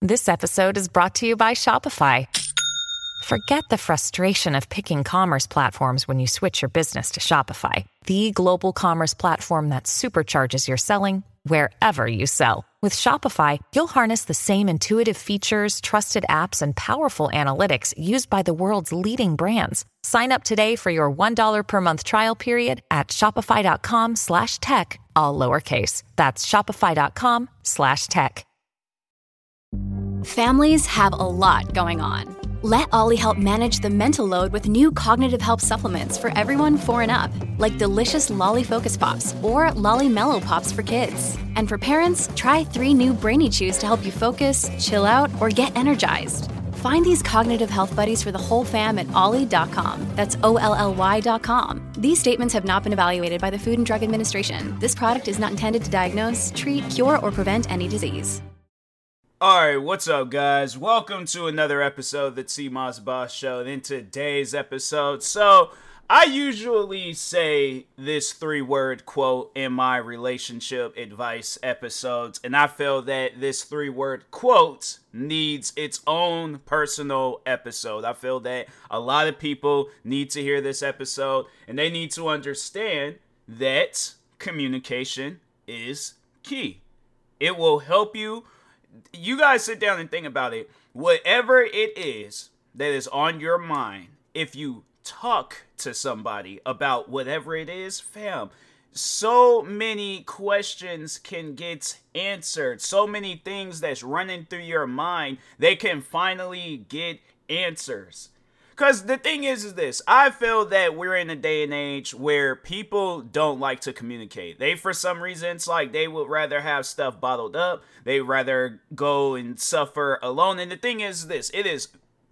This episode is brought to you by Shopify. Forget the frustration of picking commerce platforms when you switch your business to Shopify, the global commerce platform that supercharges your selling wherever you sell. With Shopify, you'll harness the same intuitive features, trusted apps, and powerful analytics used by the world's leading brands. Sign up today for your $1 per month trial period at shopify.com/tech, all lowercase. That's shopify.com/tech. Families have a lot going on. Let Ollie help manage the mental load with new cognitive help supplements for everyone 4 and up, like delicious Lolly Focus Pops or Lolly Mellow Pops for kids. And for parents, try 3 new Brainy Chews to help you focus, chill out, or get energized. Find these cognitive health buddies for the whole fam at ollie.com. That's OLLY.com. These statements have not been evaluated by the Food and Drug Administration. This product is not intended to diagnose, treat, cure, or prevent any disease. Alright, what's up guys? Welcome to another episode of the T-Moss Boss Show. And in today's episode, I usually say this 3-word quote in my relationship advice episodes, and I feel that this 3-word quote needs its own personal episode. I feel that a lot of people need to hear this episode, and they need to understand that communication is key. It will help you. You guys sit down and think about it. Whatever it is that is on your mind, if you talk to somebody about whatever it is, fam, so many questions can get answered. So many things that's running through your mind, they can finally get answers. Because the thing is this, I feel that we're in a day and age where people don't like to communicate. They, for some reason, it's like they would rather have stuff bottled up. They'd rather go and suffer alone. And the thing is this, it is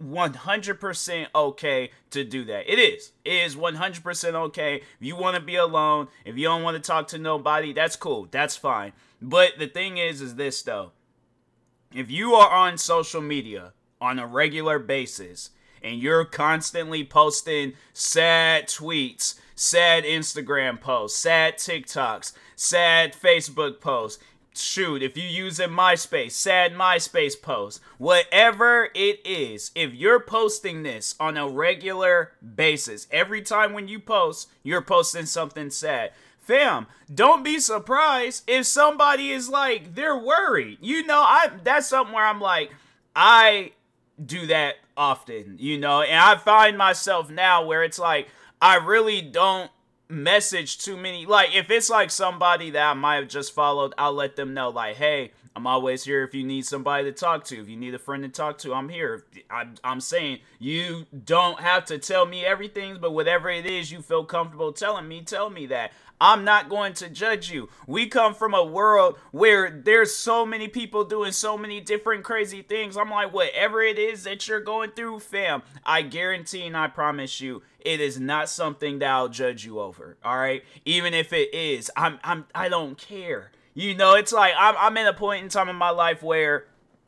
100% okay to do that. It is 100% okay. If you want to be alone, if you don't want to talk to nobody, that's cool. That's fine. But the thing is this though. If you are on social media on a regular basis, and you're constantly posting sad tweets, sad Instagram posts, sad TikToks, sad Facebook posts. Shoot, if you're using MySpace, sad MySpace posts. Whatever it is, if you're posting this on a regular basis, every time when you post, you're posting something sad. Fam, don't be surprised if somebody is like, they're worried. You know, that's something where I'm like, I do that often, you know, and I find myself now where it's like I really don't message too many. Like if it's like somebody that I might have just followed, I'll let them know like, hey, I'm always here if you need somebody to talk to. If you need a friend to talk to, I'm here. I'm saying you don't have to tell me everything, but whatever it is you feel comfortable telling me, tell me that. I'm not going to judge you. We come from a world where there's so many people doing so many different crazy things. I'm like, whatever it is that you're going through, fam, I guarantee and I promise you, it is not something that I'll judge you over. All right, even if it is, I don't care. You know, it's like I'm in a point in time in my life where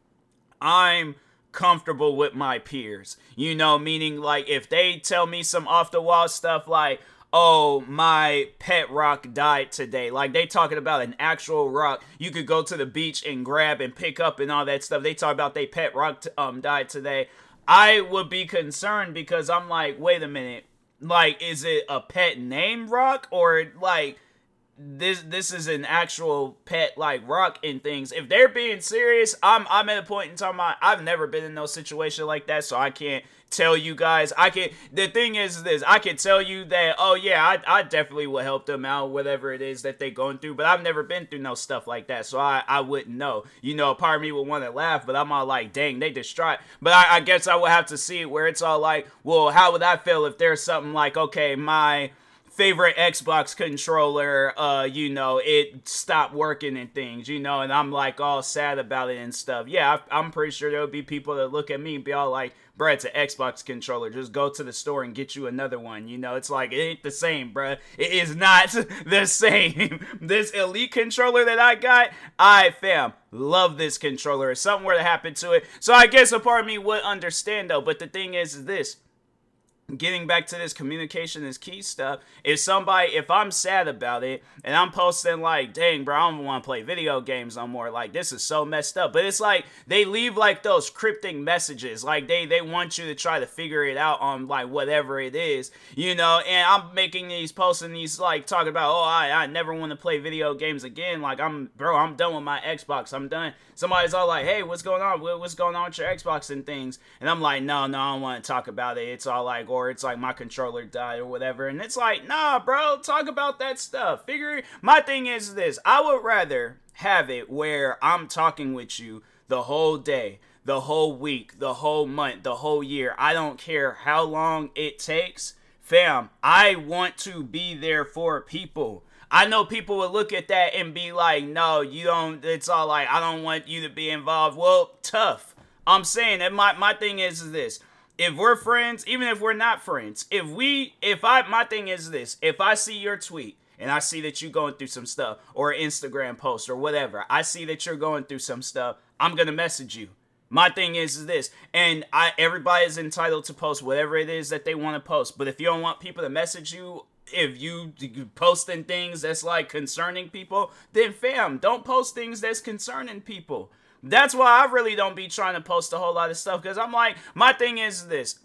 I'm comfortable with my peers. You know, meaning like if they tell me some off the wall stuff like, oh, my pet rock died today. Like, they talking about an actual rock you could go to the beach and grab and pick up and all that stuff. They talk about they pet rock died today. I would be concerned because I'm like, wait a minute. Like, is it a pet name rock? Or, like, this is an actual pet, like, rock and things. If they're being serious, I'm at a point in time, I've never been in no situation like that, so I can't tell you guys. The thing is this, I can tell you that, oh yeah, I definitely will help them out, whatever it is that they're going through, but I've never been through no stuff like that, so I wouldn't know. You know, part of me would want to laugh, but I'm all like, dang, they distraught. But I guess I would have to see it where it's all like, well, how would I feel if there's something like, okay, my favorite Xbox controller, you know, it stopped working and things, you know, and I'm like all sad about it and stuff. Yeah, I'm pretty sure there would be people that look at me and be all like, bruh, it's an Xbox controller. Just go to the store and get you another one. You know, it's like, it ain't the same, bruh. It is not the same. This Elite controller that I got, fam, love this controller. If something were to happen to it. So I guess a part of me would understand, though. But the thing is this. getting back to this communication is key stuff, if I'm sad about it and I'm posting like, dang bro, I don't want to play video games no more, like this is so messed up, but it's like they leave like those cryptic messages, like they want you to try to figure it out on like whatever it is, and I'm making these posts and these like talking about, oh, I never want to play video games again, like I'm done with my Xbox, I'm done. Somebody's all like, hey, what's going on with your Xbox and things, and I'm like, no, I don't want to talk about it. It's all like, or it's like my controller died or whatever, and it's like, nah bro, talk about that stuff. My thing is this: I would rather have it where I'm talking with you the whole day, the whole week, the whole month, the whole year. I don't care how long it takes, fam. I want to be there for people. I know people would look at that and be like, no, you don't, it's all like, I don't want you to be involved. Well, tough. I'm saying that my thing is this: if we're friends, even if we're not friends, my thing is this: if I see your tweet and I see that you're going through some stuff, or an Instagram post or whatever, I see that you're going through some stuff, I'm going to message you. My thing is this, and everybody is entitled to post whatever it is that they want to post, but if you don't want people to message you, if you posting things that's like concerning people, then fam, don't post things that's concerning people. That's why I really don't be trying to post a whole lot of stuff, because I'm like, my thing is this: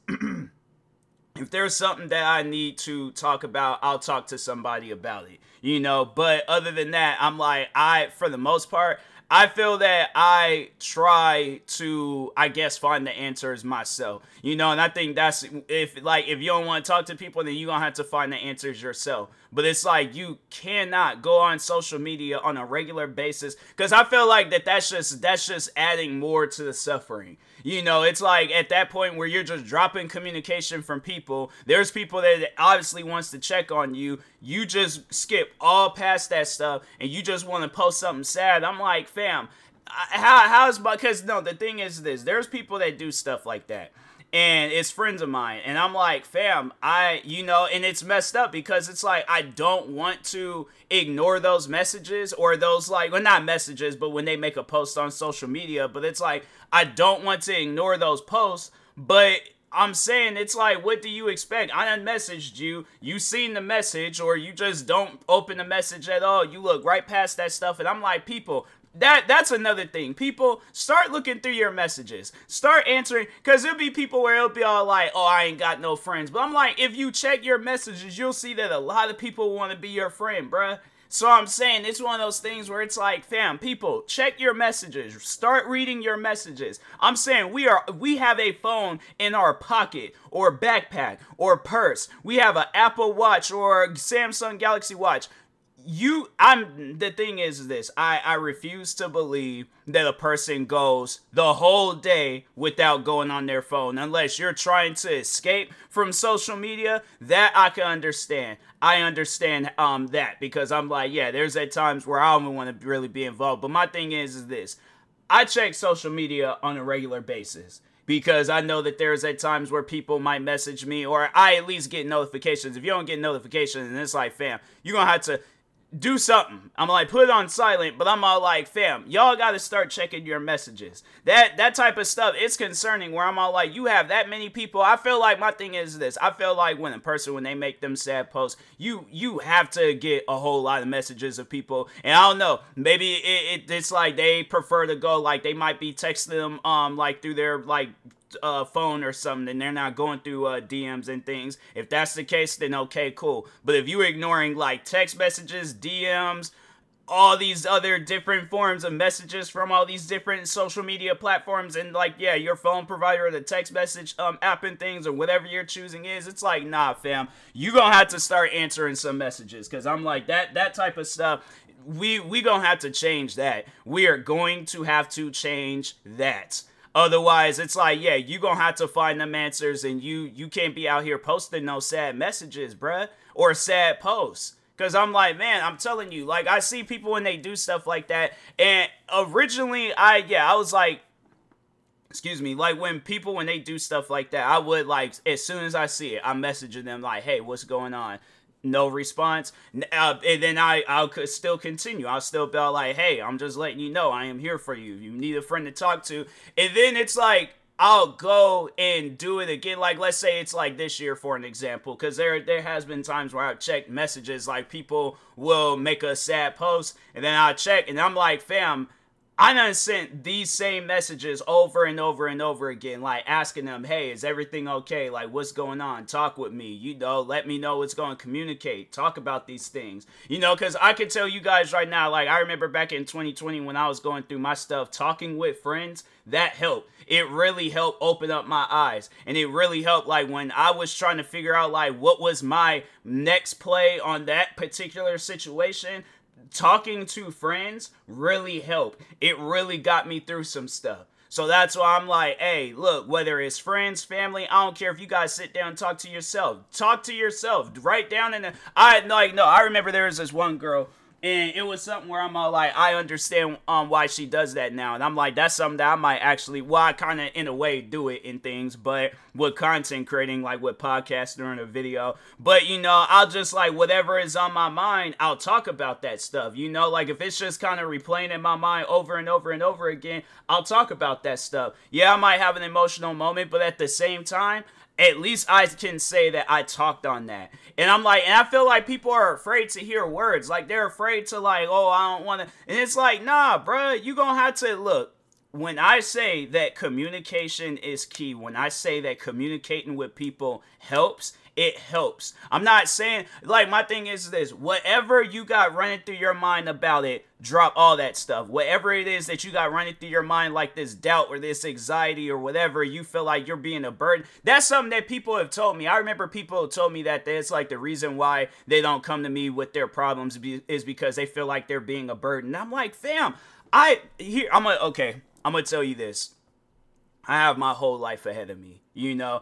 if there's something that I need to talk about, I'll talk to somebody about it, but other than that, I'm like, for the most part, I feel that I try to, I guess, find the answers myself, and I think that's, if you don't want to talk to people, then you're going to have to find the answers yourself. But it's like, you cannot go on social media on a regular basis, because I feel like that's just adding more to the suffering. It's like at that point where you're just dropping communication from people. There's people that obviously wants to check on you. You just skip all past that stuff and you just want to post something sad. I'm like, fam, because no, the thing is this: there's people that do stuff like that, and it's friends of mine, and I'm like, fam, and it's messed up, because it's like, I don't want to ignore those messages, or those like, well, not messages, but when they make a post on social media, but it's like, I don't want to ignore those posts, but I'm saying, it's like, what do you expect? I unmessaged you, you seen the message, or you just don't open the message at all, you look right past that stuff, and I'm like, people, that's another thing. People, start looking through your messages. Start answering, because there'll be people where it'll be all like, oh, I ain't got no friends. But I'm like, if you check your messages, you'll see that a lot of people want to be your friend, bruh. So I'm saying, it's one of those things where it's like, fam, people, check your messages. Start reading your messages. I'm saying, we have a phone in our pocket, or backpack, or purse. We have an Apple Watch or a Samsung Galaxy Watch. The thing is this: I refuse to believe that a person goes the whole day without going on their phone, unless you're trying to escape from social media. That I can understand. I understand that, because I'm like, yeah, there's at times where I don't even want to really be involved. But my thing is this: I check social media on a regular basis, because I know that there's at times where people might message me, or I at least get notifications. If you don't get notifications, then it's like, fam, you're gonna have to do something. I'm like, put it on silent, but I'm all like, fam, y'all gotta start checking your messages. That type of stuff, it's concerning, where I'm all like, you have that many people. I feel like, my thing is this: I feel like when they make them sad posts, you have to get a whole lot of messages of people, and I don't know, maybe it's like they prefer to go, like, they might be texting them like through their like phone or something, and they're not going through DMs and things. If that's the case, then okay, cool. But if you're ignoring like text messages, DMs, all these other different forms of messages from all these different social media platforms, and like, yeah, your phone provider or the text message app and things, or whatever you're choosing is, it's like, nah, fam, you gonna have to start answering some messages, because I'm like, that type of stuff, we gonna have to change that. We are going to have to change that. Otherwise, it's like, yeah, you gonna have to find them answers, and you can't be out here posting no sad messages, bruh, or sad posts. Because I'm like, man, I'm telling you, like, I see people when they do stuff like that, and originally, I was like, excuse me, like, when they do stuff like that, I would, like, as soon as I see it, I'm messaging them, like, hey, what's going on? No response, and then I'll still continue. I'll still be like, hey, I'm just letting you know I am here for you. You need a friend to talk to. And then it's like, I'll go and do it again. Like, let's say it's like this year, for an example, because there has been times where I've checked messages, like people will make a sad post, and then I'll check, and I'm like, fam, I done sent these same messages over and over and over again, like asking them, hey, is everything okay? Like, what's going on? Talk with me, let me know what's going to communicate. Talk about these things, because I can tell you guys right now, like, I remember back in 2020 when I was going through my stuff, talking with friends, that helped. It really helped open up my eyes. And it really helped, like, when I was trying to figure out, like, what was my next play on that particular situation. Talking to friends really helped. It really got me through some stuff. So that's why I'm like, hey, look, whether it's friends, family, I don't care if you guys sit down and talk to yourself. Talk to yourself. Write down I remember there was this one girl, and it was something where I'm all like, I understand why she does that now. And I'm like, that's something that I might actually, I kind of in a way do it in things, but with content creating, like with podcasting or in a video. But, I'll just like, whatever is on my mind, I'll talk about that stuff. Like if it's just kind of replaying in my mind over and over and over again, I'll talk about that stuff. Yeah, I might have an emotional moment, but at the same time, at least I can say that I talked on that. And I'm like, and I feel like people are afraid to hear words. Like, they're afraid to like, oh, I don't want to. And it's like, nah, bruh, you gonna have to look. When I say that communication is key, when I say that communicating with people helps, it helps. I'm not saying, like, my thing is this, whatever you got running through your mind about it, drop all that stuff. Whatever it is that you got running through your mind, like this doubt or this anxiety or whatever, you feel like you're being a burden. That's something that people have told me. I remember people have told me that it's like the reason why they don't come to me with their problems is because they feel like they're being a burden. And I'm like, fam, I'm gonna tell you this. I have my whole life ahead of me.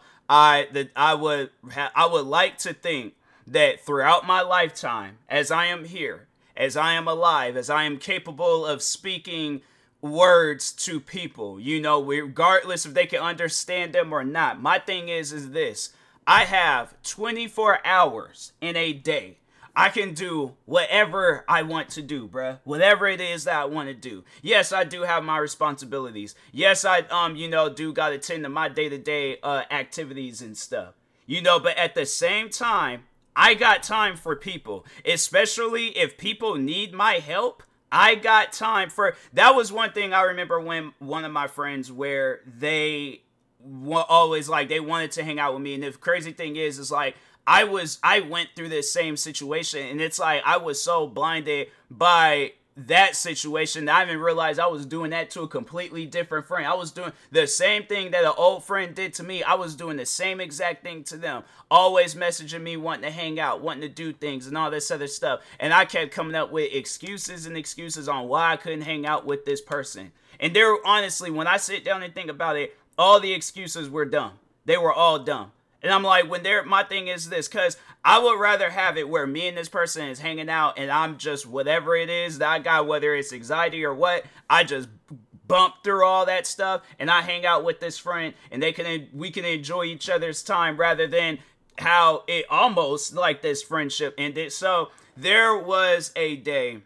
I would like to think that throughout my lifetime, as I am here, as I am alive, as I am capable of speaking words to people, regardless if they can understand them or not. My thing is this. I have 24 hours in a day. I can do whatever I want to do, bruh. Whatever it is that I want to do. Yes, I do have my responsibilities. Yes, I, do got to tend to my day-to-day activities and stuff. But at the same time, I got time for people. Especially if people need my help. I got time for... That was one thing I remember when one of my friends where they always, like, they wanted to hang out with me. And the crazy thing is like... I went through this same situation, and it's like I was so blinded by that situation that I didn't realize I was doing that to a completely different friend. I was doing the same thing that an old friend did to me. I was doing the same exact thing to them. Always messaging me, wanting to hang out, wanting to do things, and all this other stuff. And I kept coming up with excuses and excuses on why I couldn't hang out with this person. And honestly, when I sit down and think about it, all the excuses were dumb. They were all dumb. And I'm like, my thing is this, because I would rather have it where me and this person is hanging out and I'm just whatever it is that I got, whether it's anxiety or what, I just bump through all that stuff and I hang out with this friend and we can enjoy each other's time rather than how it almost like this friendship ended. So there was a day.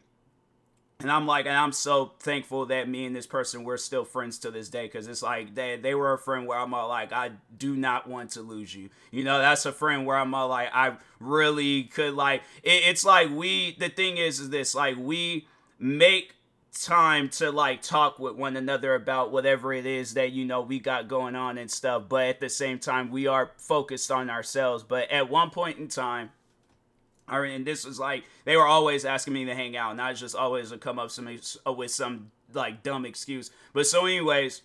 And I'm so thankful that me and this person, we're still friends to this day. Because it's like, they were a friend where I'm all like, I do not want to lose you. That's a friend where I'm all like, I really could like, it's like the thing is this, like we make time to like talk with one another about whatever it is that, we got going on and stuff. But at the same time, we are focused on ourselves. But at one point in time, and this was like, they were always asking me to hang out, and I just always would come up with some like dumb excuse. But so anyways,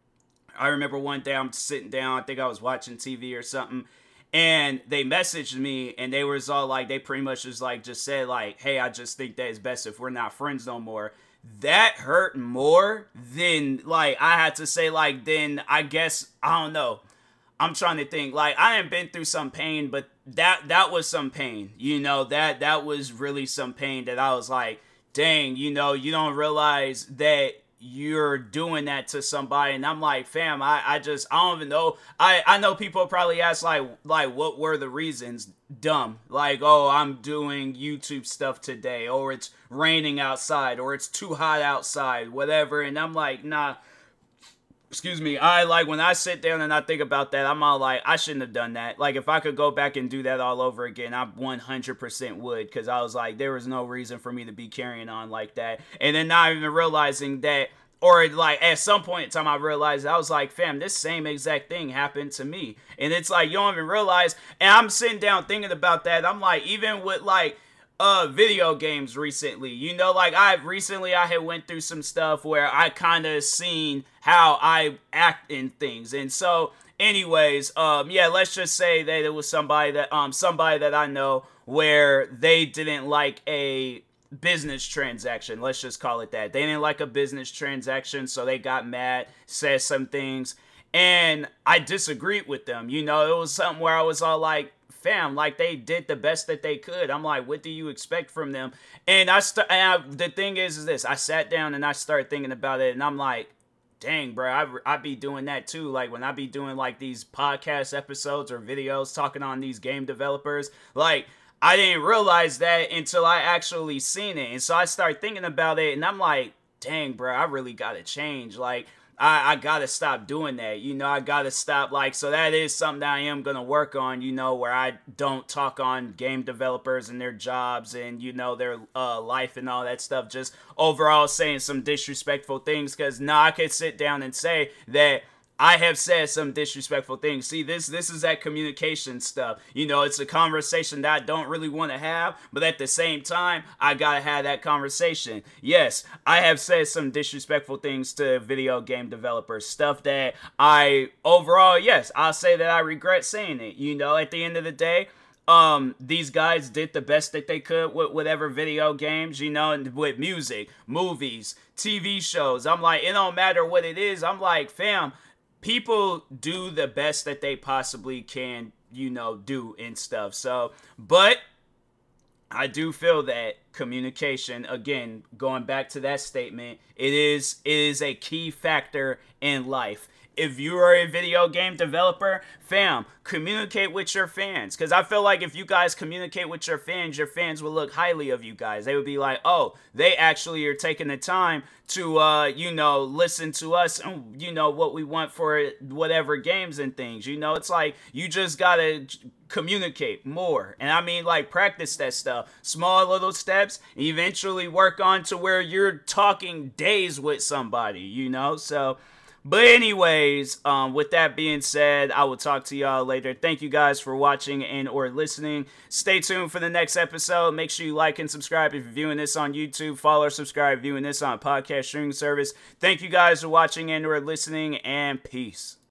I remember one day I'm sitting down, I think I was watching TV or something, and they messaged me, and they was all like, they pretty much just said like, hey, I just think that it's best if we're not friends no more. That hurt more than like, I had to say like, then I guess, I don't know. I'm trying to think, like, I haven't been through some pain, but that was some pain, that was really some pain that I was like, dang, you don't realize that you're doing that to somebody. And I'm like, fam, I don't even know. I know people probably ask like what were the reasons? Dumb. Like, oh, I'm doing YouTube stuff today, or it's it's raining outside, or it's too hot outside, whatever. And I'm like, nah, excuse me, I like when I sit down and I think about that, I'm all like, I shouldn't have done that. Like, if I could go back and do that all over again, I 100% would, because I was like, there was no reason for me to be carrying on like that. And then not even realizing that, or like at some point in time, I realized, I was like, fam, this same exact thing happened to me. And it's like, you don't even realize. And I'm sitting down thinking about that. I'm like, even with like, video games recently, you know, like I had went through some stuff where I kind of seen how I act in things. And so anyways, yeah, let's just say that it was somebody that I know where they didn't like a business transaction. Let's just call it that. They didn't like a business transaction, so they got mad, said some things, and I disagreed with them. You know, it was something where I was all like, fam, like they did the best that they could. I'm like, what do you expect from them? And the thing is this, I sat down and I started thinking about it, and I'm like, dang, bro, I be doing that too. Like when I be doing like these podcast episodes or videos talking on these game developers, like I didn't realize that until I actually seen it. And so I started thinking about it, and I'm like, dang, bro, I really gotta change. Like I gotta stop doing that. You know, I gotta stop. Like, so that is something that I am gonna work on, you know, where I don't talk on game developers and their jobs and, you know, their life and all that stuff. Just overall saying some disrespectful things, because now I could sit down and say that I have said some disrespectful things. See, this is that communication stuff. You know, it's a conversation that I don't really want to have, but at the same time, I gotta have that conversation. Yes, I have said some disrespectful things to video game developers. Stuff that overall, yes, I'll say that I regret saying it. You know, at the end of the day, these guys did the best that they could with whatever video games, you know, and with music, movies, TV shows. I'm like, it don't matter what it is. I'm like, fam, people do the best that they possibly can, you know, do and stuff. So, but I do feel that communication, again, going back to that statement, it is a key factor in life. If you are a video game developer, fam, communicate with your fans. Because I feel like if you guys communicate with your fans will look highly of you guys. They would be like, oh, they actually are taking the time to, you know, listen to us and, you know, what we want for whatever games and things. You know, it's like you just got to communicate more. And I mean, like, practice that stuff. Small little steps, eventually work on to where you're talking days with somebody, you know? So, but anyways, with that being said, I will talk to y'all later. Thank you guys for watching and or listening. Stay tuned for the next episode. Make sure you like and subscribe if you're viewing this on YouTube. Follow or subscribe viewing this on a podcast streaming service. Thank you guys for watching and or listening, and peace.